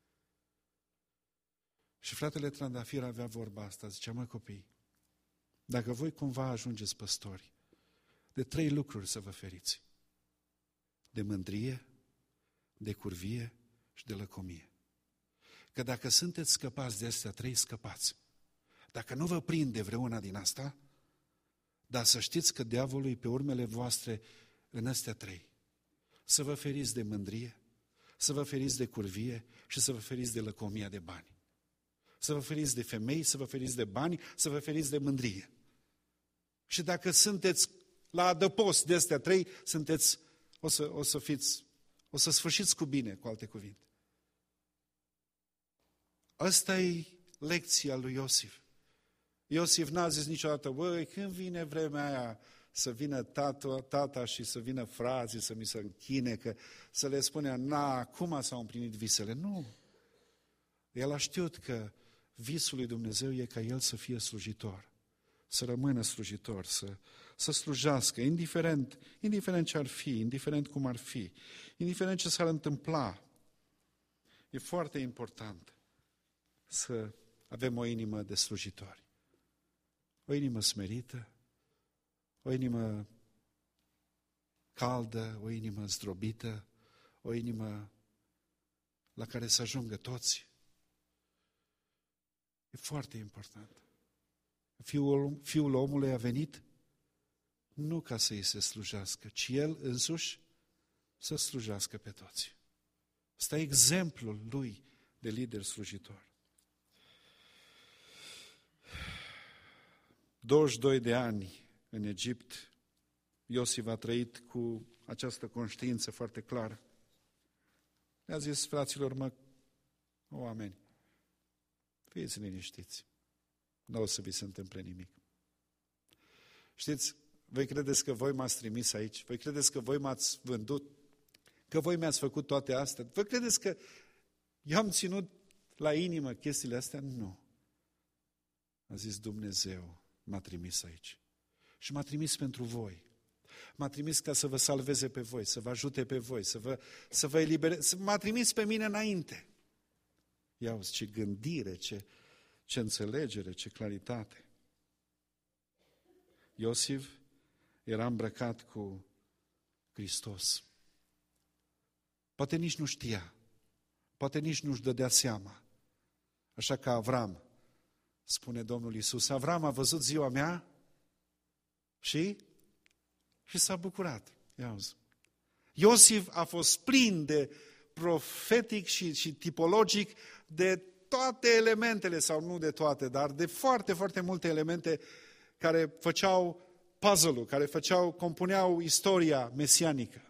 Și fratele Trandafir avea vorba asta, zicea, măi copii, dacă voi cumva ajungeți păstori, de trei lucruri să vă feriți. De mândrie, de curvie și de lăcomie. Că dacă sunteți scăpați de astea trei, scăpați. Dacă nu vă prinde vreuna din asta, dar să știți că diavolul e pe urmele voastre în astea trei. Să vă feriți de mândrie, să vă feriți de curvie și să vă feriți de lăcomia de bani. Să vă feriți de femei, să vă feriți de bani, să vă feriți de mândrie. Și dacă sunteți la adăpost de astea trei, sunteți, o să, o să fiți, o să sfârșiți cu bine, cu alte cuvinte. Asta e lecția lui Iosif. Iosif n-a zis niciodată, băi, când vine vremea aia să vină tata, tata și să vină frații să mi se închine, că să le spunea, na, cum s-au împlinit visele? Nu. El a știut că visul lui Dumnezeu e ca el să fie slujitor, să rămână slujitor, să, să slujească, indiferent, indiferent ce ar fi, indiferent cum ar fi, indiferent ce s-ar întâmpla. E foarte important să avem o inimă de slujitori. O inimă smerită, o inimă caldă, o inimă zdrobită, o inimă la care să ajungă toți. E foarte important. Fiul, fiul omului a venit nu ca să îi se slujească, ci el însuși să slujească pe toți. Ăsta e exemplul lui de lider slujitor. douăzeci și doi de ani în Egipt, Iosif a trăit cu această conștiință foarte clară. Le-a zis fraților, mă, oameni, fiți liniștiți, nu o să vi se întâmple nimic. Știți, voi credeți că voi m-ați trimis aici? Voi credeți că voi m-ați vândut? Că voi mi-ați făcut toate astea? Voi credeți că eu am ținut la inimă chestiile astea? Nu. A zis Dumnezeu, m-a trimis aici. Și m-a trimis pentru voi. M-a trimis ca să vă salveze pe voi, să vă ajute pe voi, să vă, să vă elibereze. M-a trimis pe mine înainte. Iauzi, ce gândire, ce, ce înțelegere, ce claritate. Iosif era îmbrăcat cu Hristos. Poate nici nu știa, poate nici nu-și dădea seama. Așa că Avram, spune Domnul Iisus, Avram a văzut ziua mea și, și s-a bucurat. Ia auzi. Iosif a fost plin de profetic și, și tipologic de toate elementele, sau nu de toate, dar de foarte, foarte multe elemente care făceau puzzle-ul, care făceau, compuneau istoria mesianică.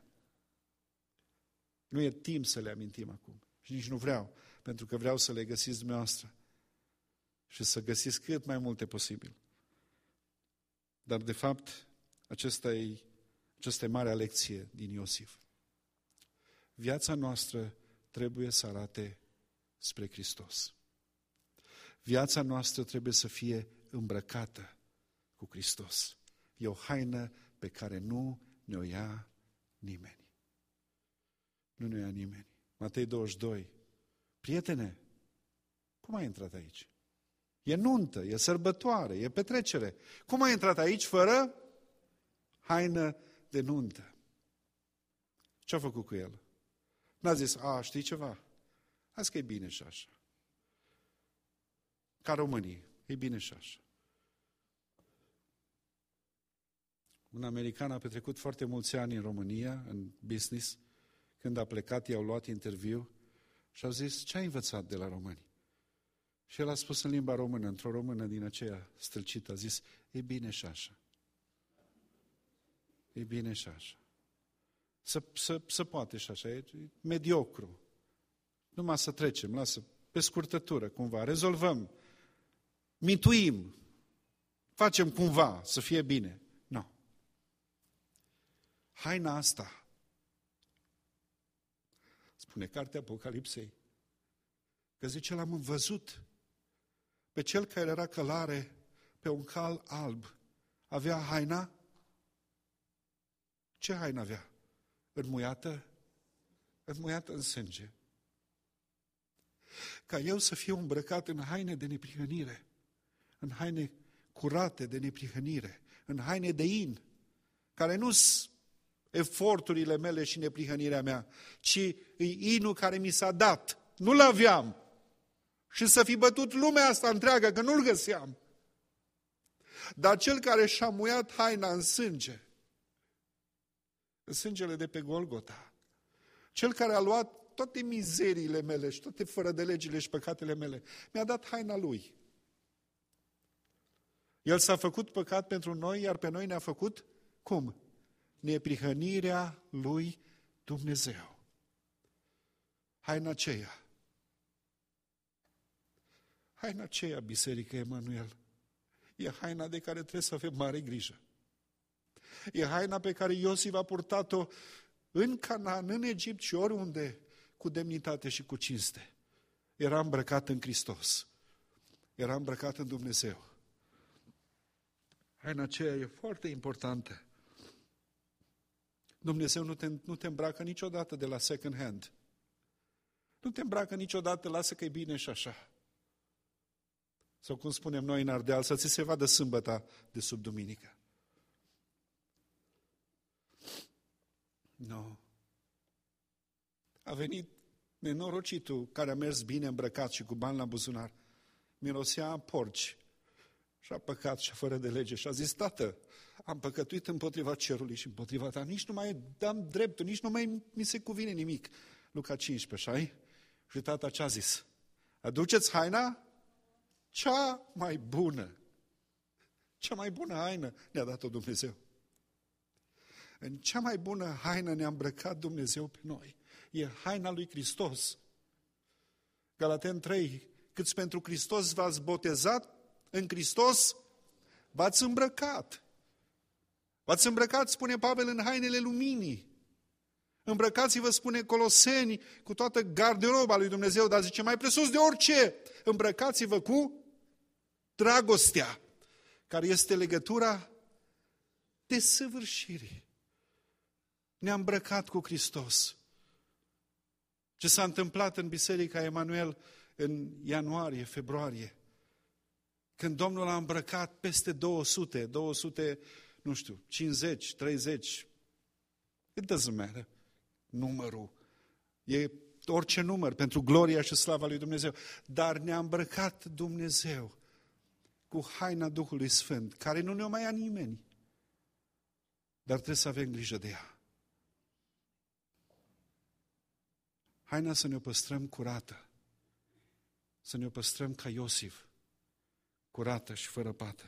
Nu e timp să le amintim acum și nici nu vreau, pentru că vreau să le găsiți dumneavoastră și să găsiți cât mai multe posibil. Dar de fapt, acesta e, aceasta e marea lecție din Iosif. Viața noastră trebuie să arate spre Hristos. Viața noastră trebuie să fie îmbrăcată cu Hristos. E o haină pe care nu ne-o ia nimeni. Nu ne-o ia nimeni. Matei douăzeci și doi. Prietene, cum ai intrat aici? E nuntă, e sărbătoare, e petrecere. Cum ai intrat aici fără haină de nuntă? Ce-a făcut cu el? N-a zis, a, știi ceva? Azi că e bine și așa. Ca românii, e bine și așa. Un american a petrecut foarte mulți ani în România, în business. Când a plecat, i-au luat interviu și au zis, ce ai învățat de la români? Și el a spus în limba română, într-o română din aceea stâlcită, a zis, e bine și așa. E bine și așa. Să, să, să poate și așa, e mediocru. Numai să trecem, lasă, pe scurtătură, cumva, rezolvăm, mituim, facem cumva să fie bine. Nu. Haina asta, spune cartea Apocalipsei, că zice, l-am văzut pe cel care era călare pe un cal alb. Avea haina? Ce haină avea? Înmuiată? Înmuiată în sânge. Ca eu să fiu îmbrăcat în haine de neprihănire, în haine curate de neprihănire, în haine de in, care nu-s eforturile mele și neprihănirea mea, ci e inul care mi s-a dat. Nu-l aveam. Și să fi bătut lumea asta întreagă, că nu-l găseam. Dar cel care și-a muiat haina în sânge, în sângele de pe Golgota, cel care a luat toate mizeriile mele și toate fără de legile și păcatele mele, mi-a dat haina lui. El s-a făcut păcat pentru noi, iar pe noi ne-a făcut, cum? Neprihănirea lui Dumnezeu. Haina aceea. Haina aceea, Biserică Emanuel, e haina de care trebuie să avem mare grijă. E haina pe care Iosif a purtat-o în Canaan, în Egipt și oriunde, cu demnitate și cu cinste. Era îmbrăcat în Hristos. Era îmbrăcat în Dumnezeu. Haina aceea e foarte importantă. Dumnezeu nu te, nu te îmbracă niciodată de la second hand. Nu te îmbracă niciodată, lasă că e bine și așa. Sau cum spunem noi în Ardeal, să ți se vadă sâmbăta de sub duminică. Nu. No. A venit nenorocitul care a mers bine îmbrăcat și cu bani la buzunar. Mirosea a porci și a păcat și fără de lege și a zis, tată, am păcătuit împotriva cerului și împotriva ta, nici nu mai dam dreptul, nici nu mai mi se cuvine nimic. Luca cincisprezece, așa-i? Și tata ce a zis? Aduceți haina cea mai bună. Cea mai bună haină ne-a dat-o Dumnezeu. În cea mai bună haină ne-a îmbrăcat Dumnezeu pe noi. E haina lui Hristos. Galaten trei, câți pentru Hristos v-ați botezat, în Hristos v-ați îmbrăcat. V-ați îmbrăcat, spune Pavel, în hainele luminii. Îmbrăcați-vă, spune Coloseni, cu toată garderoba lui Dumnezeu, dar zice, mai presus de orice, îmbrăcați-vă cu dragostea, care este legătura desăvârșirii. Ne-a îmbrăcat cu Hristos. Ce s-a întâmplat în Biserica Emanuel în ianuarie, februarie, când Domnul a îmbrăcat peste două sute, două sute nu știu, cincizeci, treizeci, it doesn't matter, numărul. E orice număr pentru gloria și slava lui Dumnezeu. Dar ne-a îmbrăcat Dumnezeu cu haina Duhului Sfânt, care nu ne-o mai ia nimeni. Dar trebuie să avem grijă de ea. Haina să ne-o păstrăm curată. Să ne-o păstrăm ca Iosif, curată și fără pată.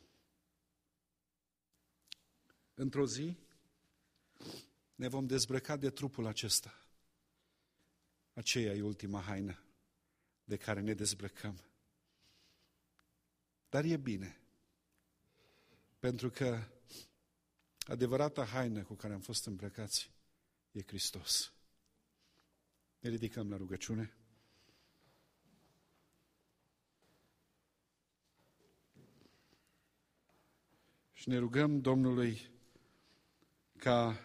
Într-o zi ne vom dezbrăca de trupul acesta. Aceea e ultima haină de care ne dezbrăcăm. Dar e bine, pentru că adevărata haină cu care am fost îmbrăcați e Hristos. Ne ridicăm la rugăciune. Și ne rugăm Domnului ca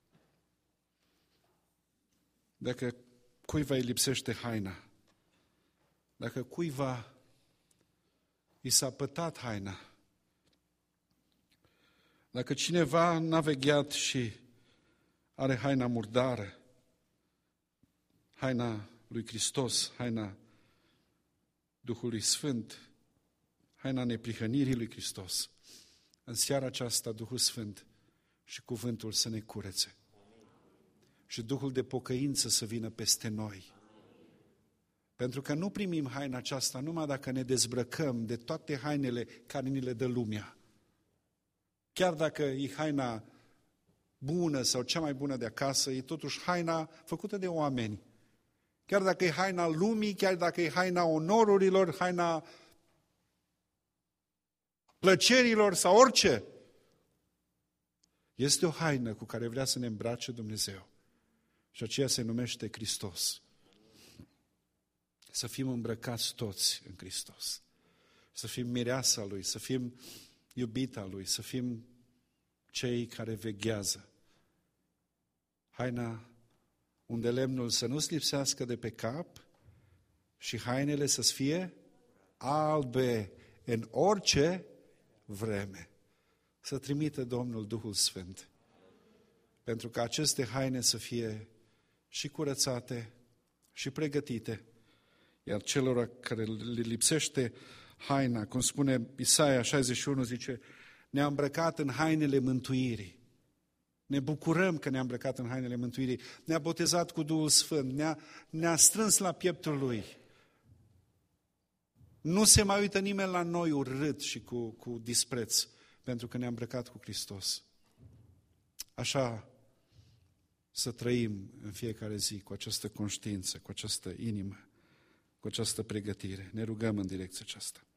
dacă cuiva îi lipsește haina, dacă cuiva i s-a pătat haina, dacă cineva n-a vegheat și are haina murdară, haina lui Hristos, haina Duhului Sfânt, haina neprihănirii lui Hristos, în seara aceasta Duhul Sfânt și cuvântul să ne curețe. Și Duhul de pocăință să vină peste noi. Pentru că nu primim haina aceasta numai dacă ne dezbrăcăm de toate hainele care ni le dă lumea. Chiar dacă e haina bună sau cea mai bună de acasă, e totuși haina făcută de oameni. Chiar dacă e haina lumii, chiar dacă e haina onorurilor, haina plăcerilor sau orice. Este o haină cu care vrea să ne îmbrace Dumnezeu. Și aceea se numește Hristos. Să fim îmbrăcați toți în Hristos. Să fim mireasa Lui, să fim iubita Lui, să fim cei care veghează. Haina unde lemnul să nu-ți lipsească de pe cap și hainele să fie albe în orice vreme. Să trimită Domnul Duhul Sfânt. Pentru că aceste haine să fie și curățate și pregătite. Iar celor care le lipsește haina, cum spune Isaia șaizeci și unu, zice, ne-a îmbrăcat în hainele mântuirii. Ne bucurăm că ne-a îmbrăcat în hainele mântuirii. Ne-a botezat cu Duhul Sfânt, ne-a, ne-a strâns la pieptul Lui. Nu se mai uită nimeni la noi urât și cu, cu dispreț, pentru că ne-a îmbrăcat cu Hristos. Așa să trăim în fiecare zi cu această conștiință, cu această inimă, cu această pregătire. Ne rugăm în direcția aceasta.